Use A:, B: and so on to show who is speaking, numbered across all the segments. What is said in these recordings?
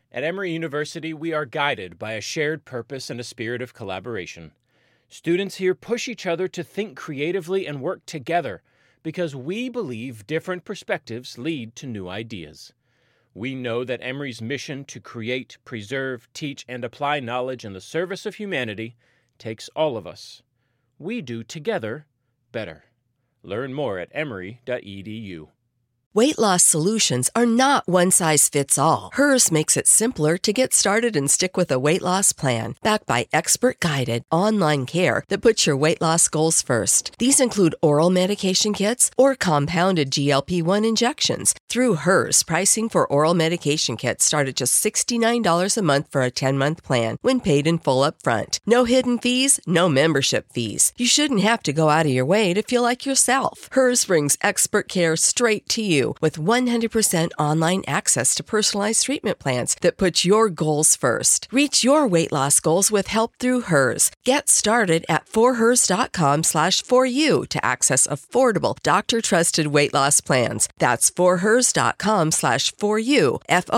A: At Emory University, we are guided by a shared purpose and a spirit of collaboration. Students here push each other to think creatively and work together because we believe different perspectives lead to new ideas. We know that Emory's mission to create, preserve, teach, and apply knowledge in the service of humanity takes all of us. We do together better. Learn more at emory.edu.
B: Weight loss solutions are not one size fits all. Hers makes it simpler to get started and stick with a weight loss plan, backed by expert-guided online care that puts your weight loss goals first. These include oral medication kits or compounded GLP-1 injections. Through Hers, pricing for oral medication kits start at just $69 a month for a 10-month plan when paid in full up front. No hidden fees, no membership fees. You shouldn't have to go out of your way to feel like yourself. Hers brings expert care straight to you with 100% online access to personalized treatment plans that put your goals first. Reach your weight loss goals with help through Hers. Get started at forhers.com/4u to access affordable, doctor-trusted weight loss plans. That's forhers.com/4u,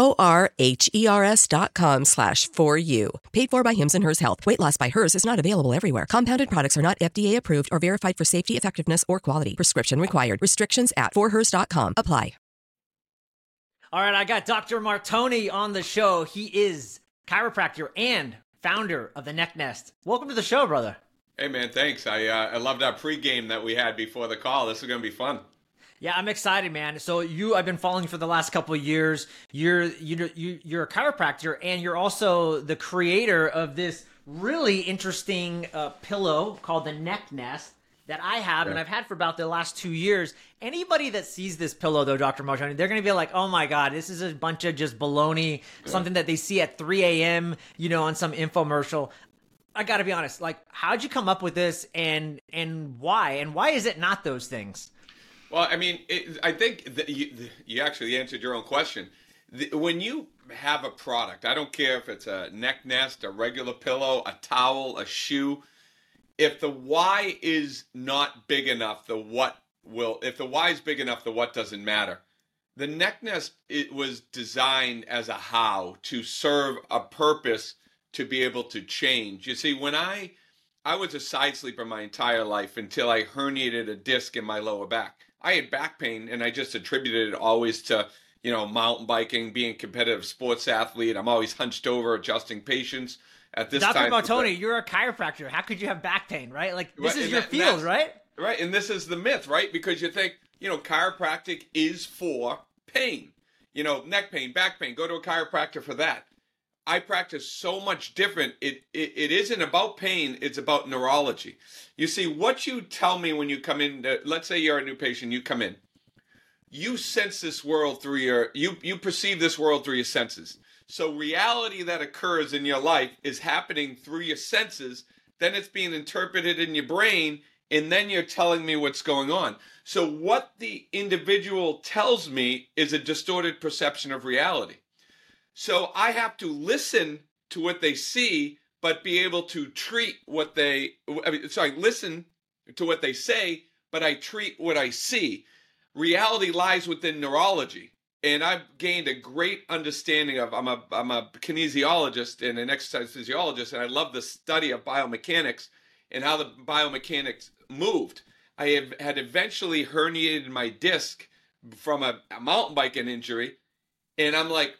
B: forhers.com/4u. Paid for by Hims and Hers Health. Weight loss by Hers is not available everywhere. Compounded products are not FDA approved or verified for safety, effectiveness, or quality. Prescription required. Restrictions at forhers.com apply.
C: All right, I got Dr. Martoni on the show. He is chiropractor and founder of the Neck Nest. Welcome to the show, brother.
D: Hey, man, thanks. I loved our pregame that we had before the call. This is going to be fun.
C: Yeah, I'm excited, man. So I've been following you for the last couple of years. You're a chiropractor, and you're also the creator of this really interesting pillow called the Neck Nest that I have, and I've had for about the last 2 years. Anybody that sees this pillow, though, Dr. Martoni, they're going to be like, oh my God, this is a bunch of just baloney, something that they see at 3 a.m., on some infomercial. I got to be honest, like, how'd you come up with this, and why? And why is it not those things?
D: Well, I mean, I think that you actually answered your own question. When you have a product, I don't care if it's a neck nest, a regular pillow, a towel, a shoe, if the why is not big enough, the what will. If the why is big enough, the what doesn't matter. The Neck Nest, it was designed as a how to serve a purpose to be able to change. You see, when I was a side sleeper my entire life until I herniated a disc in my lower back. I had back pain, and I just attributed it always to mountain biking, being a competitive sports athlete. I'm always hunched over, adjusting patients. At this
C: Dr.
D: time,
C: Martoni, you're a chiropractor. How could you have back pain, right? Like, this is your field, right?
D: Right, and this is the myth, right? Because you think, chiropractic is for pain. Neck pain, back pain, go to a chiropractor for that. I practice so much different. It isn't about pain, it's about neurology. You see, what you tell me when you come in, let's say you're a new patient, you come in. You sense this world through you perceive this world through your senses. So reality that occurs in your life is happening through your senses, then it's being interpreted in your brain, and then you're telling me what's going on. So what the individual tells me is a distorted perception of reality. So I have to listen to what they see, but be able to treat listen to what they say, but I treat what I see. Reality lies within neurology. And I've gained a great understanding of, I'm a kinesiologist and an exercise physiologist, and I love the study of biomechanics and how the biomechanics moved. I had eventually herniated my disc from a mountain biking injury, and I'm like,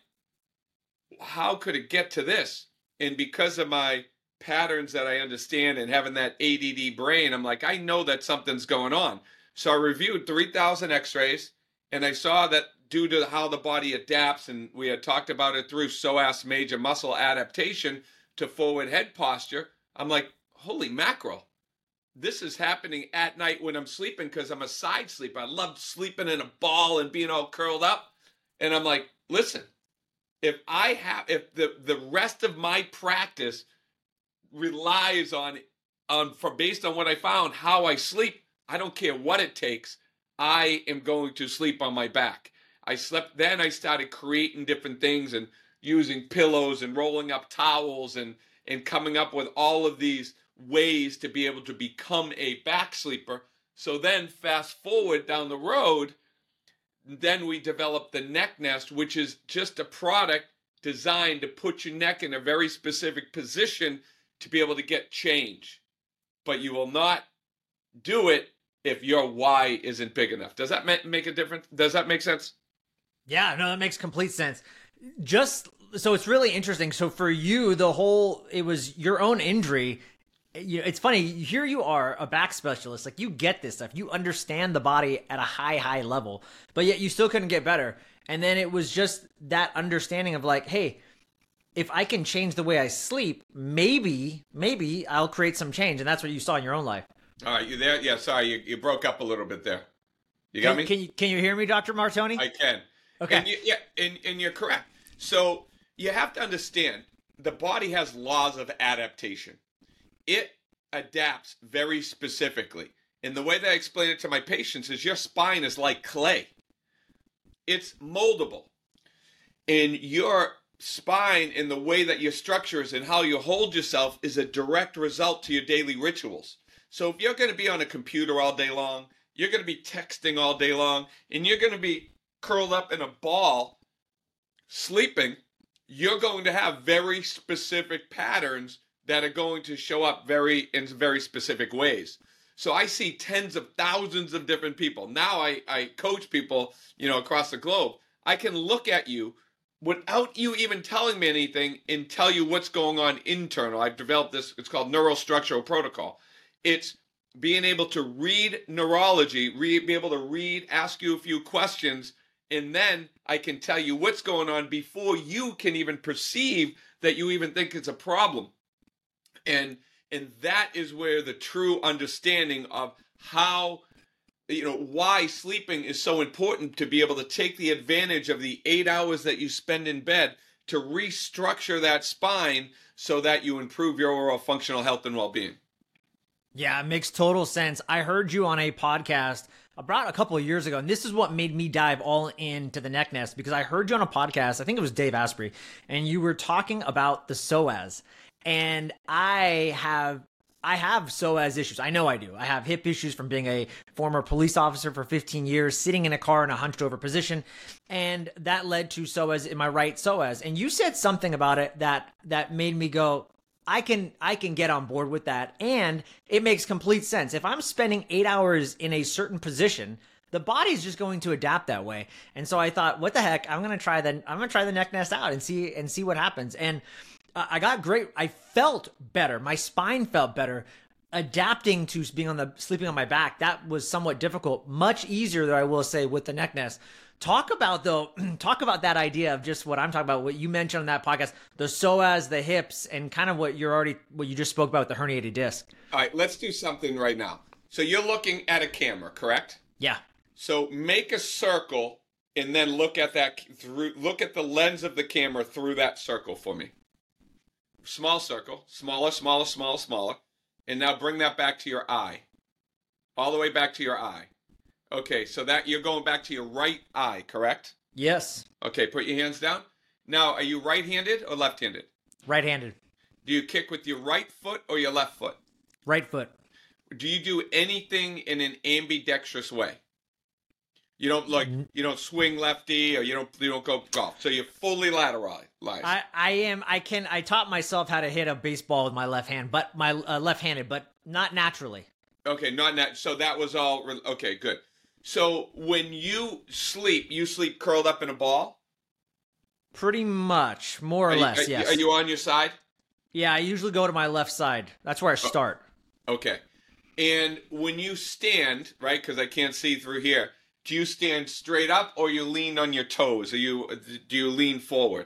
D: how could it get to this? And because of my patterns that I understand and having that ADD brain, I'm like, I know that something's going on. So I reviewed 3,000 x-rays, and I saw that due to how the body adapts, and we had talked about it through psoas major muscle adaptation to forward head posture, I'm like, holy mackerel. This is happening at night when I'm sleeping because I'm a side sleeper. I love sleeping in a ball and being all curled up. And I'm like, listen, if the rest of my practice relies on based on what I found, how I sleep, I don't care what it takes. I am going to sleep on my back. I slept, then I started creating different things and using pillows and rolling up towels and coming up with all of these ways to be able to become a back sleeper. So then fast forward down the road, then we developed the Neck Nest, which is just a product designed to put your neck in a very specific position to be able to get change. But you will not do it if your why isn't big enough. Does that make a difference? Does that make sense?
C: Yeah, no, that makes complete sense. Just so it's really interesting. So for you, it was your own injury. It's funny. Here you are, a back specialist. Like, you get this stuff. You understand the body at a high level, but yet you still couldn't get better. And then it was just that understanding of like, hey, if I can change the way I sleep, maybe I'll create some change. And that's what you saw in your own life.
D: All right, you there? Yeah, sorry, you broke up a little bit there. You got me?
C: Can you hear me, Dr. Martoni?
D: I can.
C: Okay.
D: And you're correct. So you have to understand, the body has laws of adaptation. It adapts very specifically. And the way that I explain it to my patients is your spine is like clay. It's moldable. And your spine and the way that your structure is and how you hold yourself is a direct result to your daily rituals. So if you're going to be on a computer all day long, you're going to be texting all day long, and you're going to be curled up in a ball sleeping, you're going to have very specific patterns that are going to show up in very specific ways. So I see tens of thousands of different people. Now I coach people, across the globe. I can look at you without you even telling me anything and tell you what's going on internal. I've developed this, it's called neurostructural protocol. It's being able to read neurology, be able to read, ask you a few questions, and then I can tell you what's going on before you can even perceive that you even think it's a problem. And that is where the true understanding of how, why sleeping is so important, to be able to take the advantage of the 8 hours that you spend in bed to restructure that spine so that you improve your overall functional health and well-being.
C: Yeah, it makes total sense. I heard you on a podcast about a couple of years ago, and this is what made me dive all into the neck nest, because I heard you on a podcast, I think it was Dave Asprey, and you were talking about the psoas. And I have psoas issues. I know I do. I have hip issues from being a former police officer for 15 years, sitting in a car in a hunched over position. And that led to psoas in my right psoas. And you said something about it that made me go, I can get on board with that. And it makes complete sense. If I'm spending 8 hours in a certain position, the body's just going to adapt that way. And so I thought, what the heck? I'm going to try the neck nest out and see what happens. And I got great. I felt better. My spine felt better. Adapting to sleeping on my back, that was somewhat difficult. Much easier, though, I will say, with the neck nest. Talk about that idea of just what I'm talking about, what you mentioned on that podcast, the psoas, the hips, and kind of what you just spoke about with the herniated disc.
D: All right, let's do something right now. So you're looking at a camera, correct?
C: Yeah.
D: So make a circle and then look at the lens of the camera through that circle for me. Small circle, smaller, smaller, smaller, smaller. And now bring that back to your eye. All the way back to your eye. Okay, so that you're going back to your right eye, correct?
C: Yes.
D: Okay, put your hands down. Now, are you right-handed or left-handed?
C: Right-handed.
D: Do you kick with your right foot or your left foot?
C: Right foot.
D: Do you do anything in an ambidextrous way? You don't swing lefty, or you don't go golf. So you're fully lateralized.
C: I taught myself how to hit a baseball with my left hand, but my left-handed, but not naturally.
D: Okay, so that was all. Okay, good. So when you sleep curled up in a ball?
C: Pretty much, more or less, yes.
D: Are you on your side?
C: Yeah, I usually go to my left side. That's where I start.
D: Okay. And when you stand, right, because I can't see through here, do you stand straight up or you lean on your toes? Do you lean forward?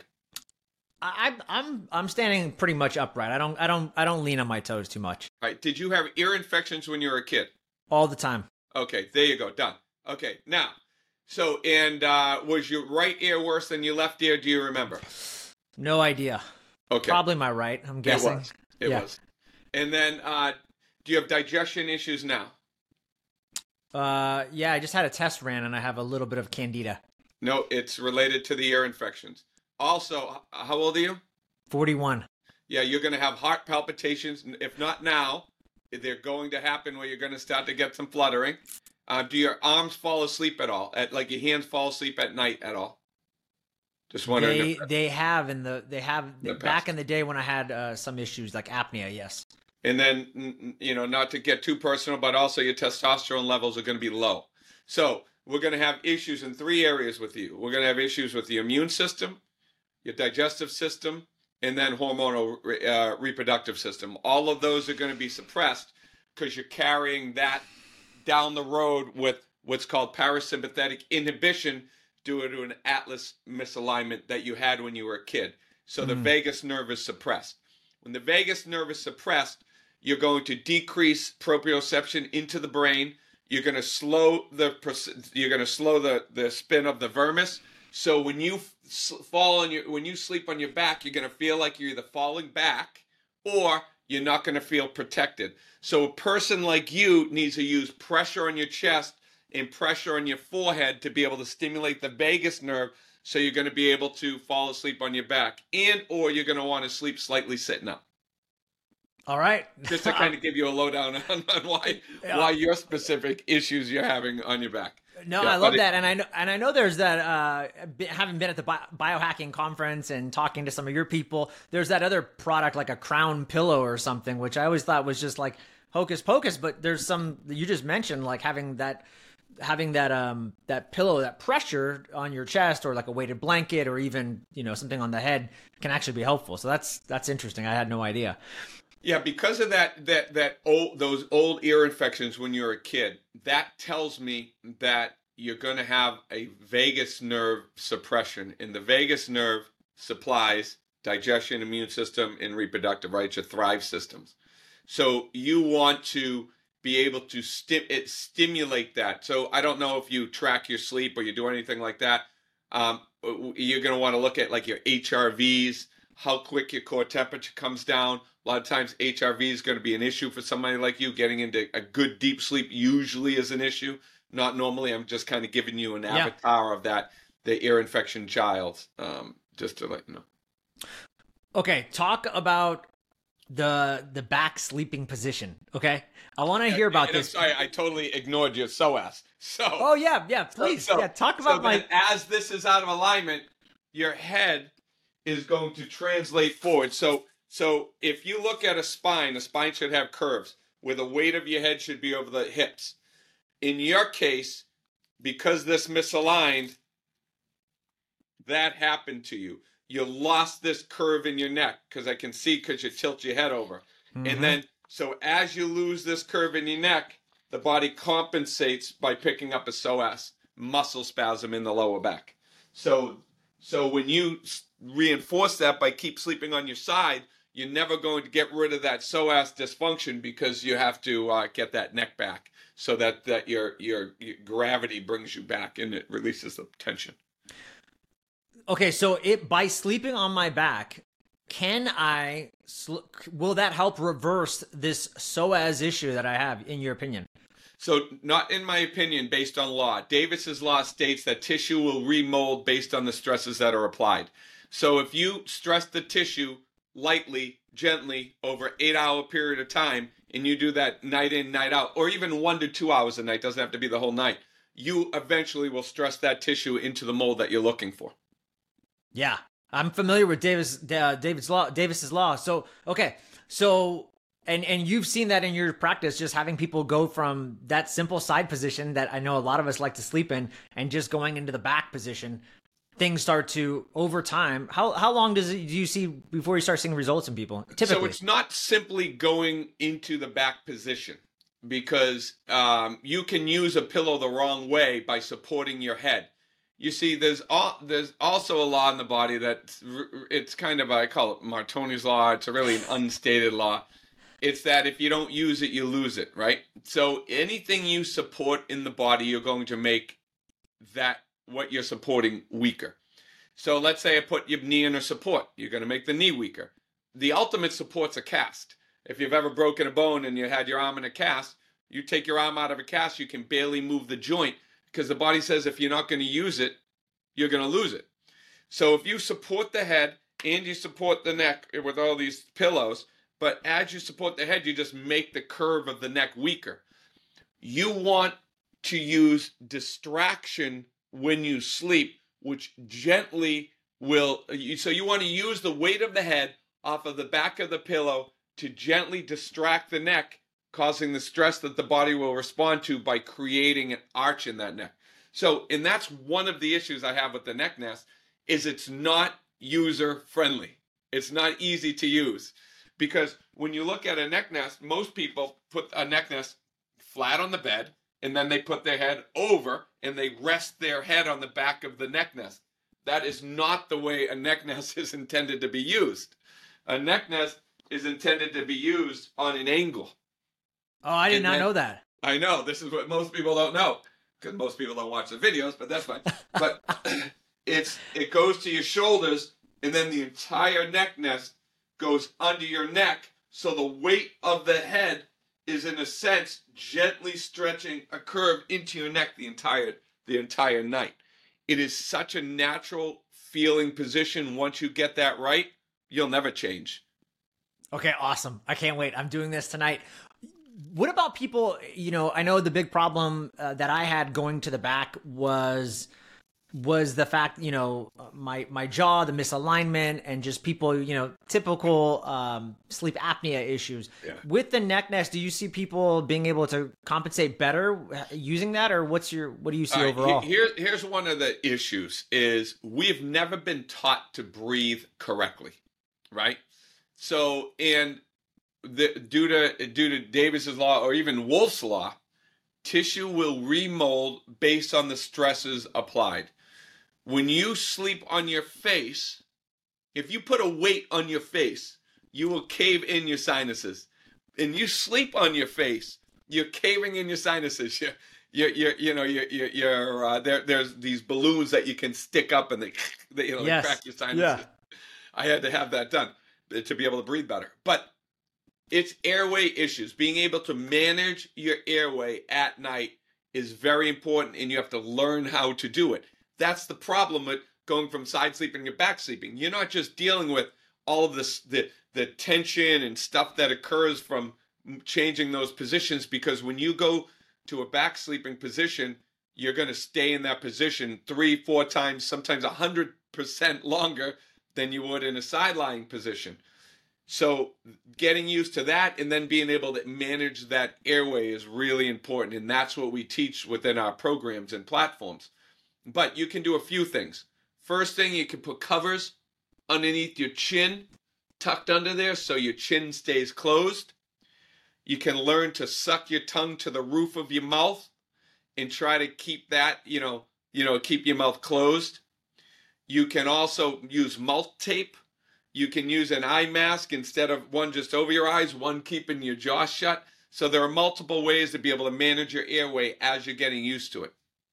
C: I'm standing pretty much upright. I don't lean on my toes too much.
D: All right. Did you have ear infections when you were a kid?
C: All the time.
D: Okay, there you go. Done. Okay, now, so, and was your right ear worse than your left ear? Do you remember?
C: No idea.
D: Okay.
C: Probably my right, I'm guessing.
D: It was. And then, do you have digestion issues now?
C: Yeah, I just had a test ran and I have a little bit of candida.
D: No, it's related to the ear infections. Also, how old are you?
C: 41.
D: Yeah, you're going to have heart palpitations. If not now, they're going to happen where you're going to start to get some fluttering. Do your arms fall asleep at all? Like your hands fall asleep at night at all? Just wondering.
C: They have
D: The
C: back
D: past.
C: in the day when I had some issues like apnea. Yes.
D: And then, not to get too personal, but also your testosterone levels are going to be low. So we're going to have issues in 3 areas with you. We're going to have issues with the immune system, your digestive system, and then hormonal reproductive system. All of those are going to be suppressed because you're carrying that down the road with what's called parasympathetic inhibition due to an atlas misalignment that you had when you were a kid. So the vagus nerve is suppressed. When the vagus nerve is suppressed, you're going to decrease proprioception into the brain. You're going to slow the spin of the vermis. So when you when you sleep on your back, you're going to feel like you're either falling back or you're not going to feel protected. So a person like you needs to use pressure on your chest and pressure on your forehead to be able to stimulate the vagus nerve, so you're going to be able to fall asleep on your back, and or you're going to want to sleep slightly sitting up.
C: All right.
D: Just to kind of give you a lowdown on why your specific issues you're having on your back.
C: No,
D: Yeah,
C: I love
D: buddy.
C: that, and I know there's that. Having been at the biohacking conference and talking to some of your people, there's that other product like a crown pillow or something, which I always thought was just like hocus pocus. But there's some you just mentioned, like having that pillow, that pressure on your chest, or like a weighted blanket, or even something on the head can actually be helpful. So that's interesting. I had no idea.
D: Yeah, because of those old ear infections when you're a kid, that tells me that you're going to have a vagus nerve suppression, and the vagus nerve supplies digestion, immune system, and reproductive, right? Your thrive systems. So you want to be able to stimulate that. So I don't know if you track your sleep or you do anything like that. You're going to want to look at like your HRVs, how quick your core temperature comes down. A lot of times HRV is going to be an issue for somebody like you. Getting into a good deep sleep usually is an issue. Not normally. I'm just kind of giving you an avatar of that, the ear infection child, just to let you know.
C: Okay, talk about the back sleeping position. Okay, I want to hear about this.
D: I'm sorry, I totally ignored your psoas. So.
C: Oh yeah, please, talk about
D: then as this is out of alignment, your head is going to translate forward. So if you look at a spine should have curves where the weight of your head should be over the hips. In your case, because this misaligned, that happened to you. You lost this curve in your neck because I can see because you tilt your head over. Mm-hmm. And then, so as you lose this curve in your neck, the body compensates by picking up a psoas, muscle spasm in the lower back. So when you reinforce that by keep sleeping on your side, you're never going to get rid of that psoas dysfunction because you have to get that neck back so that your gravity brings you back and it releases the tension.
C: Okay, so by sleeping on my back, will that help reverse this psoas issue that I have, in your opinion?
D: So not in my opinion, based on law. Davis's law states that tissue will remold based on the stresses that are applied. So if you stress the tissue lightly, gently, over 8-hour period of time, and you do that night in, night out, or even 1 to 2 hours a night, doesn't have to be the whole night, you eventually will stress that tissue into the mold that you're looking for.
C: Yeah, I'm familiar with Davis's law. So, okay. So, and you've seen that in your practice, just having people go from that simple side position that I know a lot of us like to sleep in and just going into the back position. Things start to, over time, how long do you see before you start seeing results in people? Typically.
D: So it's not simply going into the back position, because you can use a pillow the wrong way by supporting your head. You see, there's also a law in the body that it's kind of, I call it Martoni's law. It's really an unstated law. It's that if you don't use it, you lose it, right? So anything you support in the body, you're going to make that what you're supporting weaker. So let's say I put your knee in a support. You're going to make the knee weaker. The ultimate support's a cast. If you've ever broken a bone and you had your arm in a cast, you take your arm out of a cast, you can barely move the joint because the body says if you're not going to use it, you're going to lose it. So if you support the head and you support the neck with all these pillows, but as you support the head, you just make the curve of the neck weaker. You want to use distraction when you sleep, which gently so you want to use the weight of the head off of the back of the pillow to gently distract the neck, causing the stress that the body will respond to by creating an arch in that neck. So, and that's one of the issues I have with the neck nest, is it's not user friendly. It's not easy to use, because when you look at a neck nest, most people put a neck nest flat on the bed, and then they put their head over and they rest their head on the back of the neck nest. That is not the way a neck nest is intended to be used. A neck nest is intended to be used on an angle.
C: Oh, I did not know that.
D: I know. This is what most people don't know, because most people don't watch the videos, but that's fine. But it goes to your shoulders, and then the entire neck nest goes under your neck, so the weight of the head is, in a sense, gently stretching a curve into your neck the entire night. It is such a natural feeling position. Once you get that right, you'll never change.
C: Okay, awesome. I can't wait. I'm doing this tonight. What about people, I know the big problem that I had going to the back was the fact, my jaw, the misalignment, and just people, typical sleep apnea issues.
D: Yeah.
C: With the neck nest, do you see people being able to compensate better using that, or what do you see overall?
D: Here's one of the issues is we've never been taught to breathe correctly, right? So, and due to Davis's law, or even Wolff's law, tissue will remold based on the stresses applied. When you sleep on your face, if you put a weight on your face, you will cave in your sinuses. And you sleep on your face, you're caving in your sinuses. There's these balloons that you can stick up and they
C: Yes.
D: crack your sinuses.
C: Yeah.
D: I had to have that done to be able to breathe better. But it's airway issues. Being able to manage your airway at night is very important, and you have to learn how to do it. That's the problem with going from side sleeping to back sleeping. You're not just dealing with all of this, the tension and stuff that occurs from changing those positions, because when you go to a back sleeping position, you're going to stay in that position 3-4 times, sometimes 100% longer than you would in a side lying position. So getting used to that and then being able to manage that airway is really important. And that's what we teach within our programs and platforms. But you can do a few things. First thing, you can put covers underneath your chin, tucked under there so your chin stays closed. You can learn to suck your tongue to the roof of your mouth and try to keep that, keep your mouth closed. You can also use mouth tape. You can use an eye mask instead of one just over your eyes, one keeping your jaw shut. So there are multiple ways to be able to manage your airway as you're getting used to it.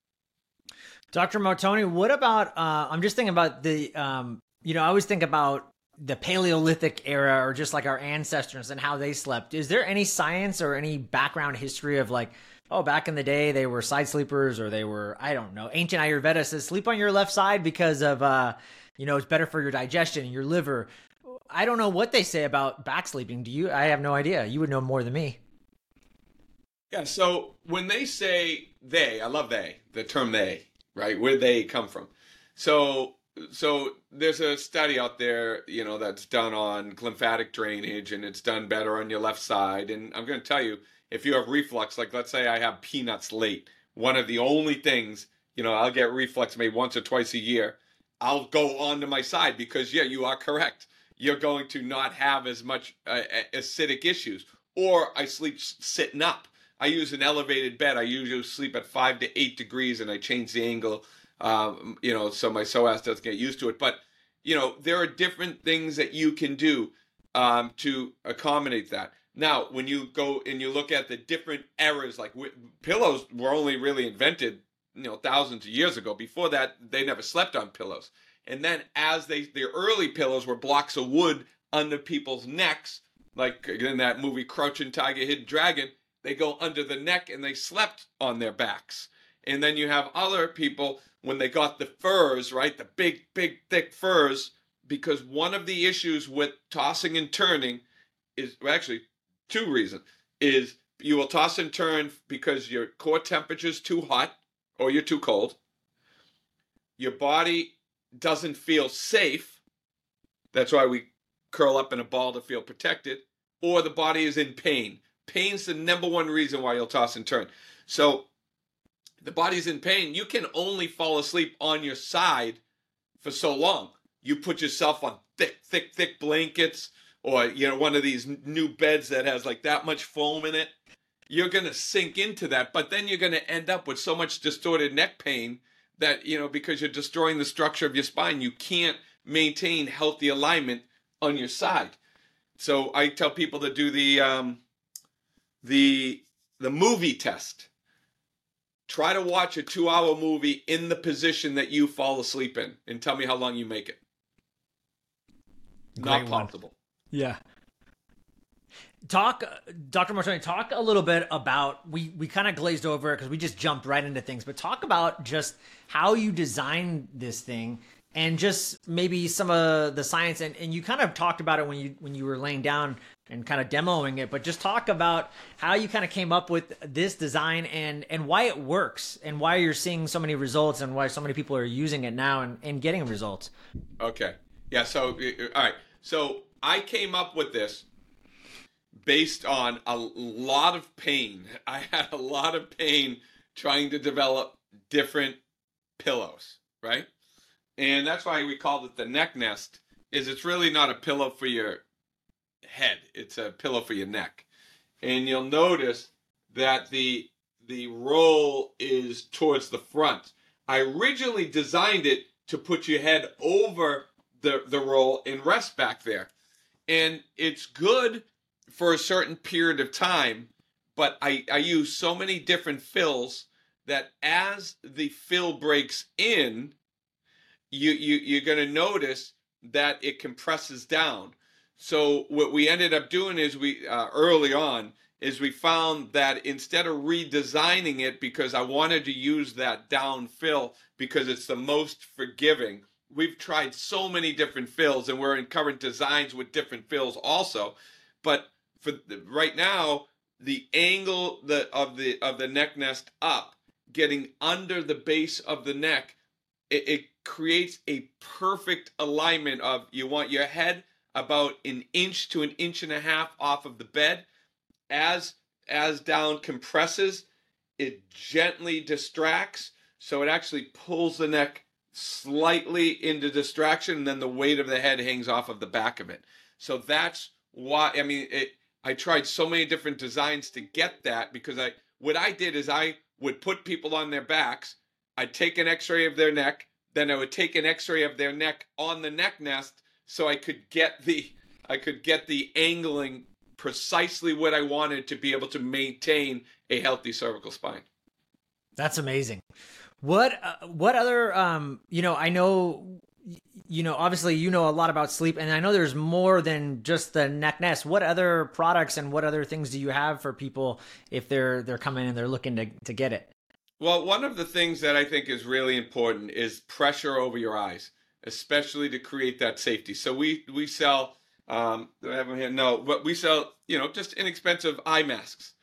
C: Dr. Martoni, what about, I'm just thinking about the, I always think about the Paleolithic era, or just like our ancestors and how they slept. Is there any science or any background history of like, back in the day they were side sleepers, or they were, I don't know, ancient Ayurveda says sleep on your left side because of, it's better for your digestion and your liver. I don't know what they say about back sleeping. Do you? I have no idea. You would know more than me.
D: Yeah, so when they say they, I love they, the term they, right? Where they come from. So there's a study out there, that's done on lymphatic drainage, and it's done better on your left side. And I'm going to tell you, if you have reflux, like let's say I have peanuts late, one of the only things, I'll get reflux maybe once or twice a year, I'll go onto my side because, yeah, you are correct. You're going to not have as much acidic issues. Or I sleep sitting up. I use an elevated bed. I usually sleep at 5 to 8 degrees, and I change the angle, so my psoas doesn't get used to it. But, there are different things that you can do to accommodate that. Now, when you go and you look at the different eras, like pillows were only really invented, thousands of years ago. Before that, they never slept on pillows. And then as their early pillows were blocks of wood under people's necks, like in that movie Crouching Tiger, Hidden Dragon, they go under the neck and they slept on their backs. And then you have other people when they got the furs, right? The big, thick furs, because one of the issues with tossing and turning is, well, actually, two reasons, is you will toss and turn because your core temperature is too hot or you're too cold. Your body doesn't feel safe. That's why we curl up in a ball to feel protected. Or the body is in pain. Pain's the number one reason why you'll toss and turn. So the body's in pain. You can only fall asleep on your side for so long. You put yourself on thick blankets, or one of these new beds that has like that much foam in it. You're going to sink into that, but then you're going to end up with so much distorted neck pain that, because you're destroying the structure of your spine, you can't maintain healthy alignment on your side. So I tell people to do the movie test. Try to watch a 2-hour movie in the position that you fall asleep in, and tell me how long you make it. Not possible.
C: Yeah. Dr. Martoni, talk a little bit about, we kind of glazed over it because we just jumped right into things, but talk about just how you designed this thing and just maybe some of the science. And you kind of talked about it when you were laying down and kind of demoing it, but just talk about how you kind of came up with this design and why it works and why you're seeing so many results and why so many people are using it now and getting results.
D: Okay. Yeah. So, all right. So I came up with this based on a lot of pain. I had a lot of pain trying to develop different pillows, right? And that's why we called it the neck nest, is it's really not a pillow for your head. It's a pillow for your neck. And you'll notice that the roll is towards the front. I originally designed it to put your head over the roll and rest back there. And it's good for a certain period of time, but I use so many different fills that as the fill breaks in, you're going to notice that it compresses down. So what we ended up doing is we found that instead of redesigning it, because I wanted to use that down fill because it's the most forgiving. We've tried so many different fills, and we're in current designs with different fills also. But for right now, the angle of the neck nest up, getting under the base of the neck, it creates a perfect alignment of, you want your head about 1 inch to 1.5 inches off of the bed. As down compresses, it gently distracts, so it actually pulls the neck slightly into distraction, and then the weight of the head hangs off of the back of it. So that's why, I tried so many different designs to get that, because what I did is I would put people on their backs, I'd take an x-ray of their neck, then I would take an x-ray of their neck on the neck nest, so I could get the angling precisely what I wanted to be able to maintain a healthy cervical spine.
C: That's amazing. What other, I know, obviously you know a lot about sleep, and I know there's more than just the neck nest. What other products and what other things do you have for people if they're coming and they're looking to get it?
D: Well, one of the things that I think is really important is pressure over your eyes, especially to create that safety. So we sell, do I have them here? No, but we sell, just inexpensive eye masks,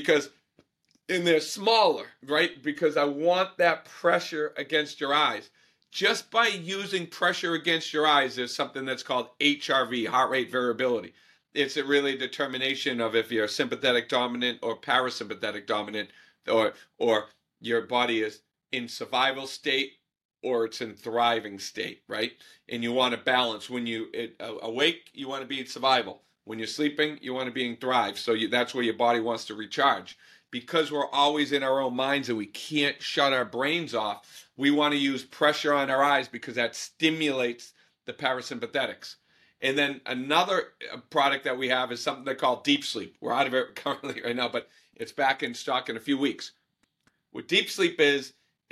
D: and they're smaller, right? Because I want that pressure against your eyes. Just by using pressure against your eyes, there's something that's called HRV, heart rate variability. It's a really determination of if you're sympathetic dominant or parasympathetic dominant, or your body is in survival state or it's in thriving state, right? And you want to balance. When you awake, you want to be in survival. When you're sleeping, you want to be in thrive. So that's where your body wants to recharge. Because we're always in our own minds and we can't shut our brains off, we want to use pressure on our eyes because that stimulates the parasympathetics. And then another product that we have is something they call Deep Sleep. We're out of it currently right now, but it's back in stock in a few weeks. What Deep Sleep is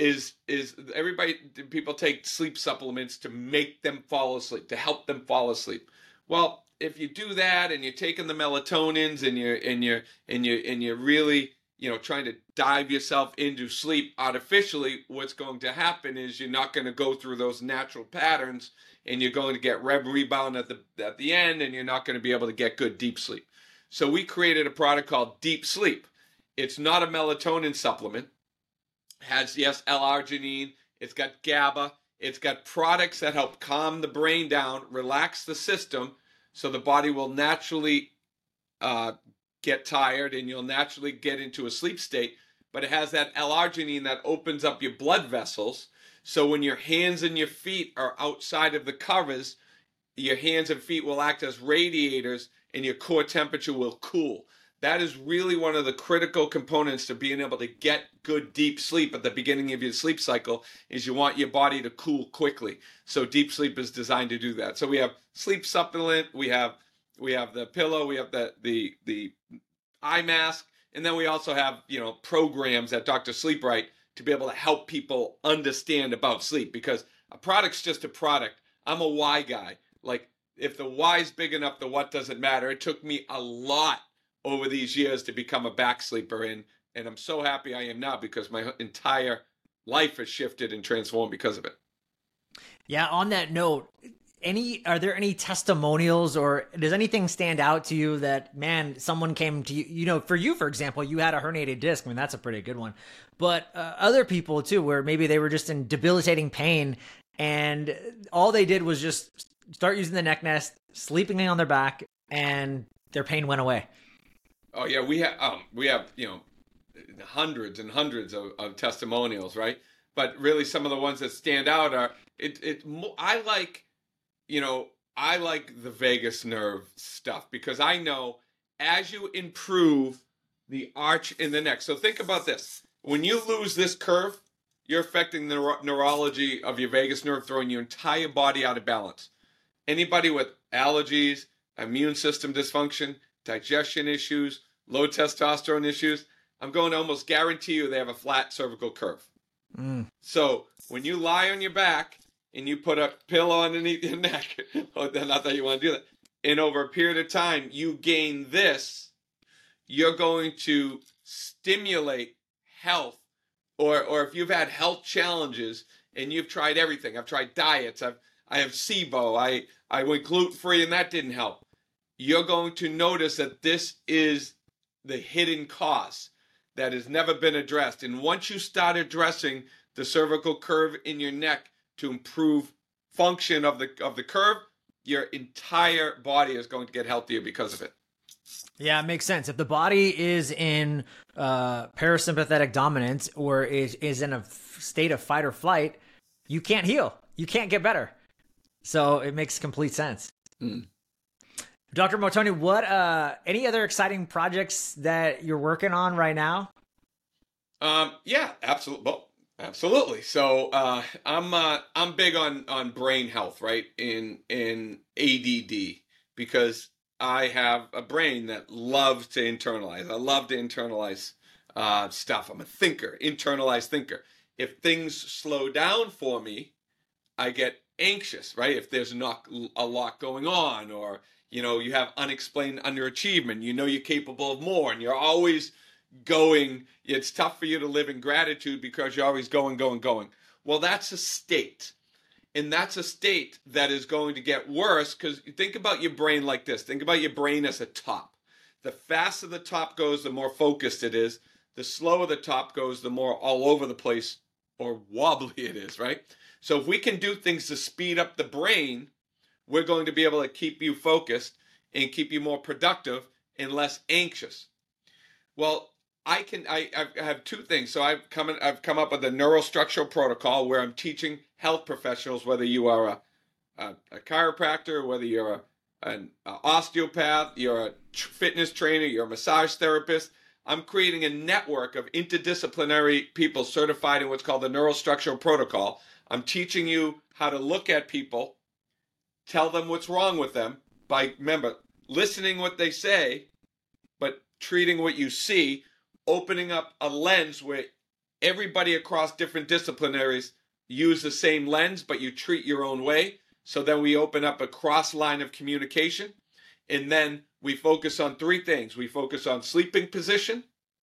D: people take sleep supplements to make them fall asleep, to help them fall asleep. Well, if you do that and you're taking the melatonins and you're really trying to dive yourself into sleep artificially, what's going to happen is you're not going to go through those natural patterns, and you're going to get REM rebound at the end, and you're not going to be able to get good deep sleep. So we created a product called Deep Sleep. It's not a melatonin supplement. It has, yes, L-arginine. It's got GABA. It's got products that help calm the brain down, relax the system, so the body will naturally get tired and you'll naturally get into a sleep state. But it has that L-arginine that opens up your blood vessels. So when your hands and your feet are outside of the covers, your hands and feet will act as radiators and your core temperature will cool. That is really one of the critical components to being able to get good deep sleep at the beginning of your sleep cycle, is you want your body to cool quickly. So deep sleep is designed to do that. So we have sleep supplement, we have the pillow, we have the eye mask, and then we also have, programs at Dr. Sleep Right to be able to help people understand about sleep, because a product's just a product. I'm a why guy. Like, if the why's big enough, the what doesn't matter. It took me a lot over these years to become a back sleeper, and I'm so happy I am now, because my entire life has shifted and transformed because of it.
C: Yeah, on that note, are there any testimonials, or does anything stand out to you that, man, someone came to you, for you, for example, you had a herniated disc. I mean, that's a pretty good one. But other people too, where maybe they were just in debilitating pain and all they did was just start using the neck nest, sleeping on their back, and their pain went away.
D: Oh yeah, we have hundreds and hundreds of testimonials, right? But really, some of the ones that stand out are I like the vagus nerve stuff, because I know as you improve the arch in the neck. So think about this: when you lose this curve, you're affecting the neurology of your vagus nerve, throwing your entire body out of balance. Anybody with allergies, immune system dysfunction, digestion issues, low testosterone issues, I'm going to almost guarantee you they have a flat cervical curve. So when you lie on your back and you put a pillow underneath your neck, not that you want to do that, and over a period of time you gain this, you're going to stimulate health. Or if you've had health challenges and you've tried everything, I've tried diets, I have SIBO, I went gluten-free and that didn't help. You're going to notice that this is the hidden cause that has never been addressed. And once you start addressing the cervical curve in your neck to improve function of the curve, your entire body is going to get healthier because of it.
C: Yeah, it makes sense. If the body is in parasympathetic dominance, or is in a state of fight or flight, you can't heal. You can't get better. So it makes complete sense. Dr. Montoni, what any other exciting projects that you're working on right now?
D: Yeah, absolutely. Well, absolutely. So I'm big on brain health, right? In ADD, because I have a brain that loves to internalize. I love to internalize stuff. I'm a thinker, internalized thinker. If things slow down for me, I get anxious, right? If there's not a lot going on, or you have unexplained underachievement, you're capable of more, and you're always going. It's tough for you to live in gratitude because you're always going. Well, that's a state. And that's a state that is going to get worse, because think about your brain like this. Think about your brain as a top. The faster the top goes, the more focused it is. The slower the top goes, the more all over the place or wobbly it is, right? So if we can do things to speed up the brain, we're going to be able to keep you focused and keep you more productive and less anxious. Well, I have two things. So I've come up with a neurostructural protocol where I'm teaching health professionals, whether you are a chiropractor, whether you're an osteopath, you're a fitness trainer, you're a massage therapist. I'm creating a network of interdisciplinary people certified in what's called the neurostructural protocol. I'm teaching you how to look at people, tell them what's wrong with them by, remember, listening what they say, but treating what you see, opening up a lens where everybody across different disciplinaries use the same lens, but you treat your own way. So then we open up a cross line of communication. And then we focus on three things. We focus on sleeping position.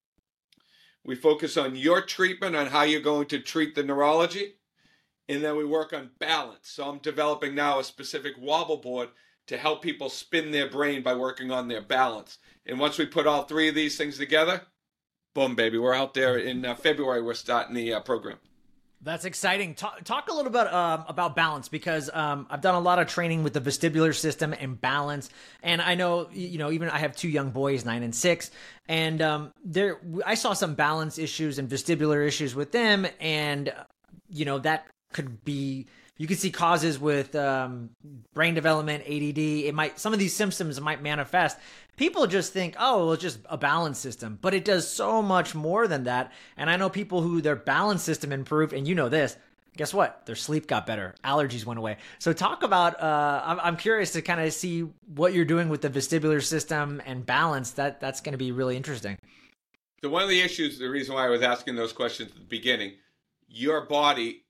D: We focus on your treatment, on how you're going to treat the neurology. And then we work on balance. So I'm developing now a specific wobble board to help people spin their brain by working on their balance. And once we put all three of these things together, boom, baby, we're out there in February. We're starting the program.
C: That's exciting. Talk a little bit about balance, because I've done a lot of training with the vestibular system and balance, and I know, even I have two young boys, 9 and 6, and I saw some balance issues and vestibular issues with them, and that could be. You can see causes with brain development, ADD. Some of these symptoms might manifest. People just think, oh, well, it's just a balance system, but it does so much more than that. And I know people who their balance system improved, and this. Guess what? Their sleep got better. Allergies went away. So talk about. I'm curious to kind of see what you're doing with the vestibular system and balance. That's going to be really interesting.
D: So one of the issues, the reason why I was asking those questions at the beginning, your body.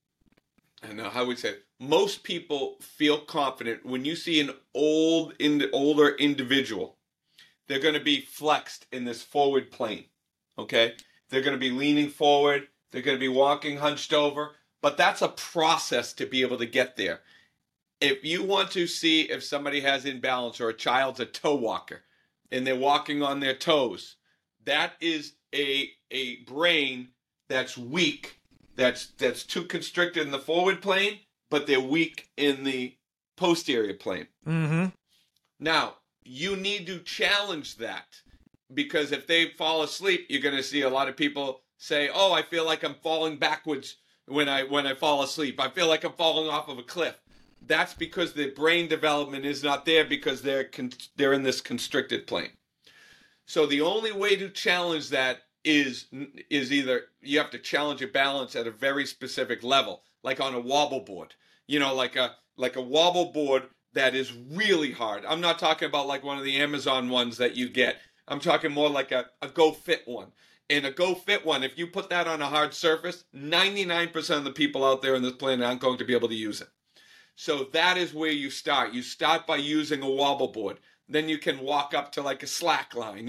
D: I know how we say it. Most people feel confident when you see an older individual. They're going to be flexed in this forward plane. Okay, they're going to be leaning forward. They're going to be walking hunched over. But that's a process to be able to get there. If you want to see if somebody has imbalance, or a child's a toe walker and they're walking on their toes, that is a brain that's weak. That's too constricted in the forward plane, but they're weak in the posterior plane.
C: Mm-hmm.
D: Now, you need to challenge that, because if they fall asleep, you're going to see a lot of people say, oh, I feel like I'm falling backwards when I fall asleep. I feel like I'm falling off of a cliff. That's because the brain development is not there, because they're in this constricted plane. So the only way to challenge that is either you have to challenge your balance at a very specific level, like on a wobble board, like a wobble board that is really hard. I'm not talking about like one of the Amazon ones that you get. I'm talking more like a Go Fit one. And a Go Fit one, if you put that on a hard surface, 99% of the people out there on this planet aren't going to be able to use it. So that is where you start. You start by using a wobble board. Then you can walk up to like a slack line.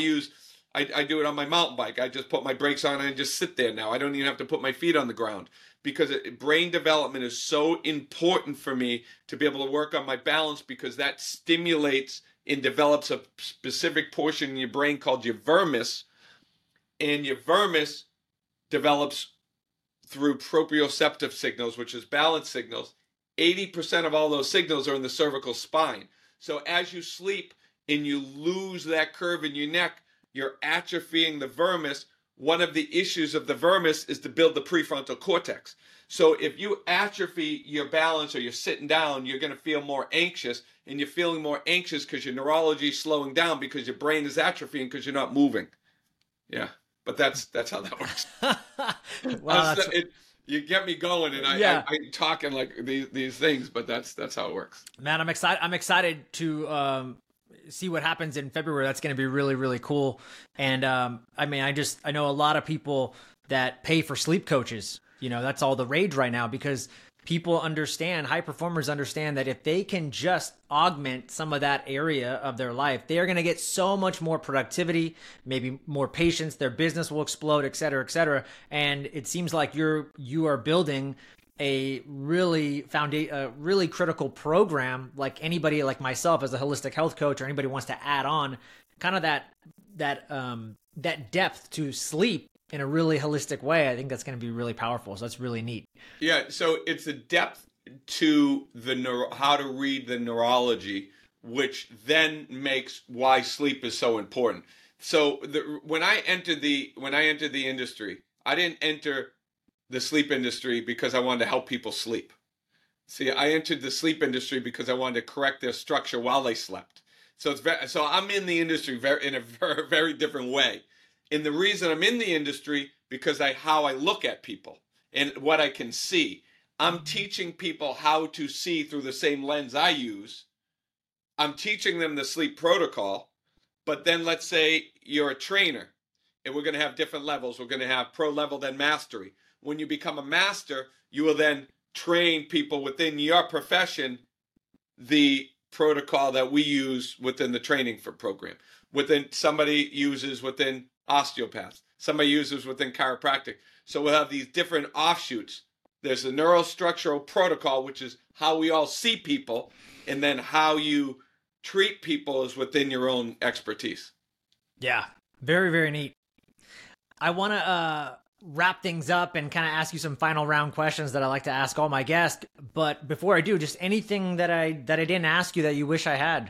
D: I do it on my mountain bike. I just put my brakes on and just sit there now. I don't even have to put my feet on the ground, because brain development is so important for me to be able to work on my balance, because that stimulates and develops a specific portion in your brain called your vermis. And your vermis develops through proprioceptive signals, which is balance signals. 80% of all those signals are in the cervical spine. So as you sleep and you lose that curve in your neck, you're atrophying the vermis. One of the issues of the vermis is to build the prefrontal cortex. So if you atrophy your balance, or you're sitting down, you're going to feel more anxious, and you're feeling more anxious because your neurology is slowing down, because your brain is atrophying because you're not moving. Yeah, but that's how that works.
C: Wow,
D: you get me going, and I'm talking like these things, but that's how it works.
C: Man, I'm excited to see what happens in February. That's going to be really, really cool. And I know a lot of people that pay for sleep coaches. That's all the rage right now, because people understand, high performers understand, that if they can just augment some of that area of their life, they are going to get so much more productivity, maybe more patience, their business will explode, et cetera, et cetera. And it seems like you are building a really critical program, like anybody like myself as a holistic health coach, or anybody wants to add on kind of that depth to sleep in a really holistic way. I think that's going to be really powerful. So that's really neat.
D: Yeah. So it's a depth to how to read the neurology, which then makes why sleep is so important. So when I entered the industry, I didn't enter the sleep industry because I wanted to help people sleep. See, I entered the sleep industry because I wanted to correct their structure while they slept. So I'm in the industry in a very, very different way. And the reason I'm in the industry, because how I look at people and what I can see. I'm teaching people how to see through the same lens I use. I'm teaching them the sleep protocol. But then let's say you're a trainer, and we're going to have different levels. We're going to have pro level, then mastery. When you become a master, you will then train people within your profession the protocol that we use within the training for program. Somebody uses within osteopaths. Somebody uses within chiropractic. So we'll have these different offshoots. There's the neurostructural protocol, which is how we all see people, and then how you treat people is within your own expertise.
C: Yeah, very, very neat. I want to wrap things up and kind of ask you some final round questions that I like to ask all my guests. But before I do, just anything that I didn't ask you that you wish I had.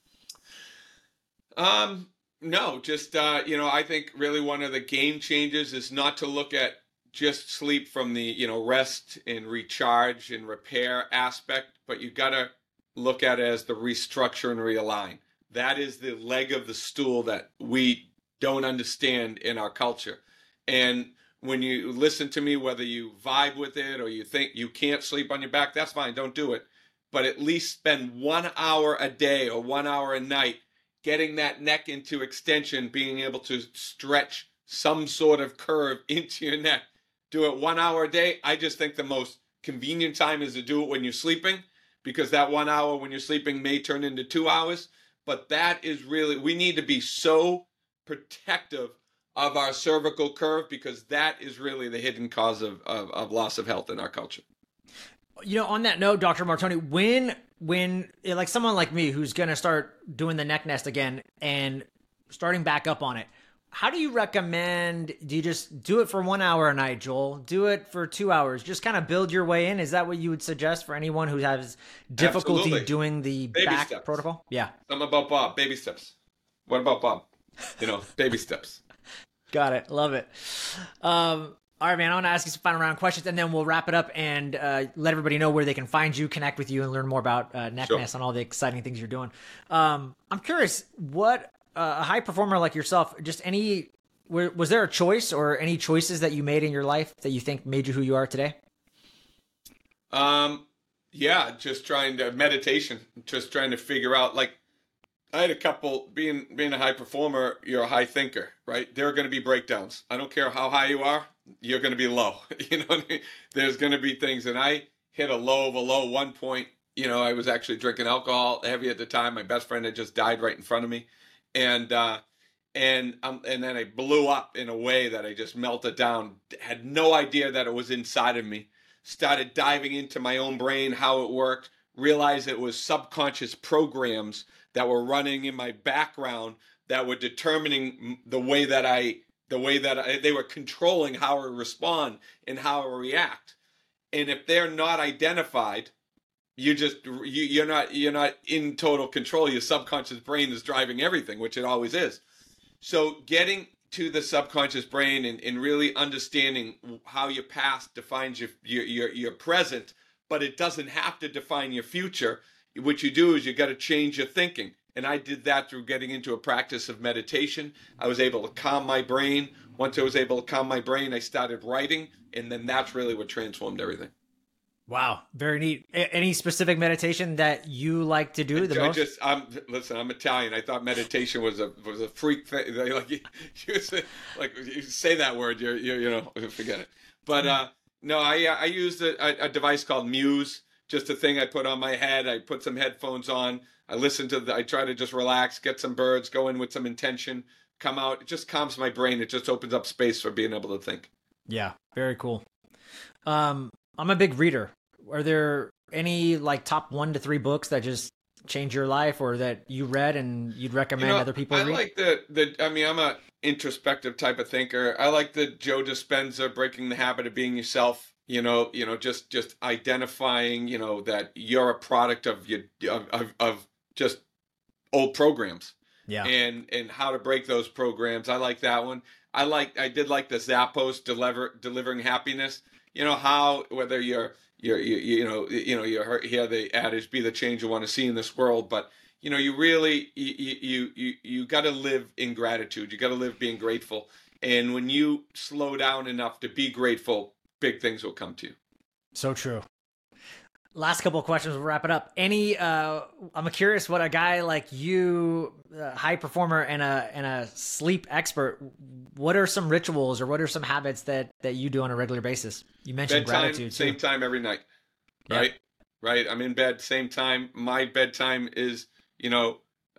D: No, just, I think really one of the game changers is not to look at just sleep from the, rest and recharge and repair aspect, but you got to look at it as the restructure and realign. That is the leg of the stool that we don't understand in our culture. And when you listen to me, whether you vibe with it or you think you can't sleep on your back, that's fine. Don't do it. But at least spend 1 hour a day or 1 hour a night getting that neck into extension, being able to stretch some sort of curve into your neck. Do it 1 hour a day. I just think the most convenient time is to do it when you're sleeping, because that 1 hour when you're sleeping may turn into 2 hours. But that is really, we need to be so protective of our cervical curve, because that is really the hidden cause of loss of health in our culture.
C: On that note, Dr. Martone, when like someone like me who's going to start doing the neck nest again and starting back up on it, how do you recommend, do you just do it for 1 hour a night, Joel? Do it for 2 hours, just kind of build your way in? Is that what you would suggest for anyone who has difficulty
D: Absolutely.
C: Doing the
D: Baby
C: back
D: steps.
C: protocol? Yeah.
D: Something about Bob, baby steps. What about Bob? Baby steps.
C: Got it. Love it. All right, man, I want to ask you some final round questions, and then we'll wrap it up and let everybody know where they can find you, connect with you, and learn more about neck nest and all the exciting things you're doing. I'm curious, what a high performer like yourself, just was there a choice or any choices that you made in your life that you think made you who you are today?
D: Yeah, meditation, just trying to figure out, like, I had a couple, being a high performer, you're a high thinker, right? There are going to be breakdowns. I don't care how high you are, you're going to be low. You know what I mean? There's going to be things. And I hit a low of a low. One point, I was actually drinking alcohol heavy at the time. My best friend had just died right in front of me. And then I blew up in a way that I just melted down. Had no idea that it was inside of me. Started diving into my own brain, how it worked. Realized it was subconscious programs that were running in my background that were determining the way that they were controlling how I respond and how I react. And if they're not identified, you're not in total control. Your subconscious brain is driving everything, which it always is. So getting to the subconscious brain and really understanding how your past defines your present, but it doesn't have to define your future. What you do is you got to change your thinking. And I did that through getting into a practice of meditation. I was able to calm my brain. Once I was able to calm my brain, I started writing. And then that's really what transformed everything.
C: Wow. Very neat. Any specific meditation that you like to do the most?
D: Listen, I'm Italian. I thought meditation was a freak thing. Like you say that word, forget it. But no, I used a device called Muse, just a thing I put on my head. I put some headphones on. I listen I try to just relax, get some birds, go in with some intention, come out. It just calms my brain. It just opens up space for being able to think.
C: Yeah, very cool. I'm a big reader. Are there any top 1 to 3 books that just changed your life or that you read and you'd recommend other people read?
D: I like I'm a introspective type of thinker. I like the Joe Dispenza, Breaking the Habit of Being Yourself. Just identifying, that you're a product of just old programs.
C: Yeah.
D: And how to break those programs. I like that one. I did like the Zappos delivering happiness. How whether you hear the adage, be the change you want to see in this world, but you really you got to live in gratitude. You got to live being grateful. And when you slow down enough to be grateful, big things will come to you.
C: So true. Last couple of questions, we'll wrap it up. I'm curious what a guy like you, a high performer and a sleep expert, what are some rituals or what are some habits that you do on a regular basis? You mentioned gratitude.
D: Same time every night, right? Yeah. Right. I'm in bed, same time. My bedtime is, varies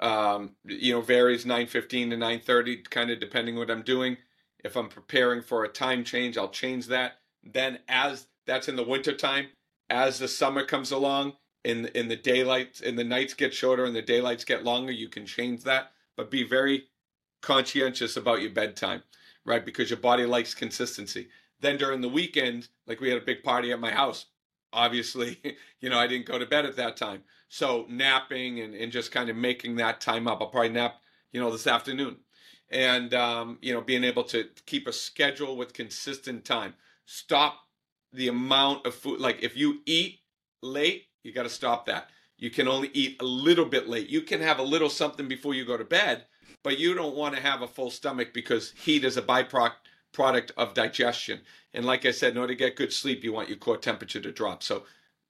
D: 9:15 to 9:30, kind of depending what I'm doing. If I'm preparing for a time change, I'll change that. Then as that's in the winter time, as the summer comes along in the daylight and the nights get shorter and the daylights get longer, you can change that, but be very conscientious about your bedtime. right? Because your body likes consistency. Then during the weekend, like we had a big party at my house. Obviously, I didn't go to bed at that time. So napping and just kind of making that time up. I'll probably nap, this afternoon. And, being able to keep a schedule with consistent time. Stop the amount of food. Like if you eat late, you got to stop that. You can only eat a little bit late. You can have a little something before you go to bed, but you don't want to have a full stomach because heat is a byproduct of digestion. And like I said, in order to get good sleep, you want your core temperature to drop. So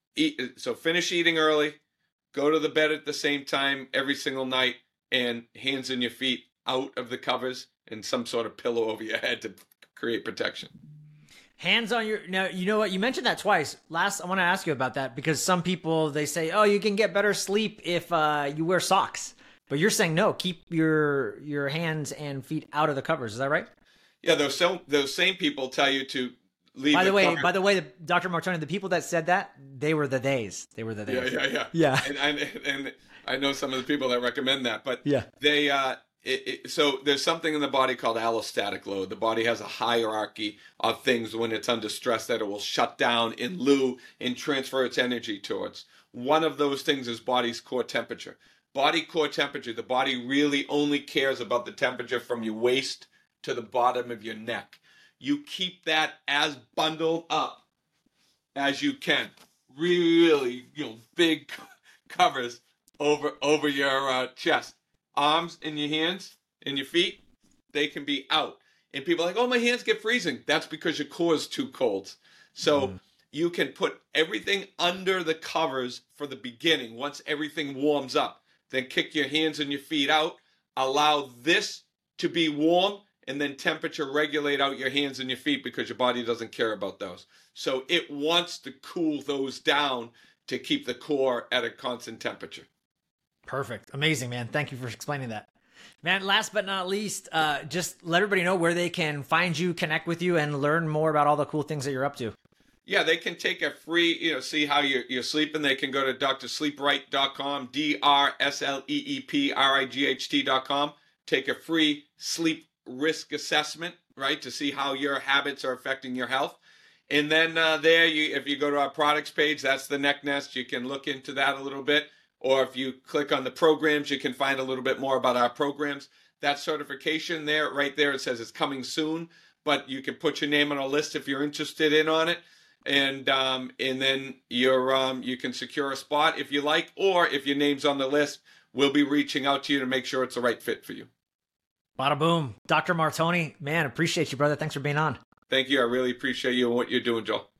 D: finish eating early, go to the bed at the same time every single night, and hands in your feet out of the covers and some sort of pillow over your head to create protection.
C: Hands on your, now, you know what? You mentioned that twice. I want to ask you about that because some people, they say, oh, you can get better sleep if you wear socks. But you're saying, no, keep your hands and feet out of the covers. Is that right?
D: Yeah, those same people tell you to leave.
C: By the way, Dr. Martoni, the people that said that, they were the days. They were the days.
D: Yeah. And I know some of the people that recommend that, but
C: yeah,
D: they so there's something in the body called allostatic load. The body has a hierarchy of things when it's under stress that it will shut down in lieu and transfer its energy towards. One of those things is body's core temperature. Body core temperature, the body really only cares about the temperature from your waist to the bottom of your neck. You keep that as bundled up as you can. Really, big covers over your chest. Arms and your hands and your feet, they can be out. And people are like, oh, my hands get freezing. That's because your core is too cold. So you can put everything under the covers for the beginning. Once everything warms up, then kick your hands and your feet out. Allow this to be warm, and then temperature regulate out your hands and your feet because your body doesn't care about those. So it wants to cool those down to keep the core at a constant temperature.
C: Perfect. Amazing, man. Thank you for explaining that. Man, last but not least, just let everybody know where they can find you, connect with you, and learn more about all the cool things that you're up to.
D: Yeah, they can take a free, see how you're sleeping. They can go to drsleepright.com, DRSLEEPRIGHT.com. Take a free sleep risk assessment, right, to see how your habits are affecting your health. And then if you go to our products page, that's the Neck Nest. You can look into that a little bit. Or if you click on the programs, you can find a little bit more about our programs. That certification there, right there, it says it's coming soon. But you can put your name on a list if you're interested in on it. And then you can secure a spot if you like. Or if your name's on the list, we'll be reaching out to you to make sure it's the right fit for you.
C: Bada boom. Dr. Martoni, man, appreciate you, brother. Thanks for being on.
D: Thank you. I really appreciate you and what you're doing, Joel.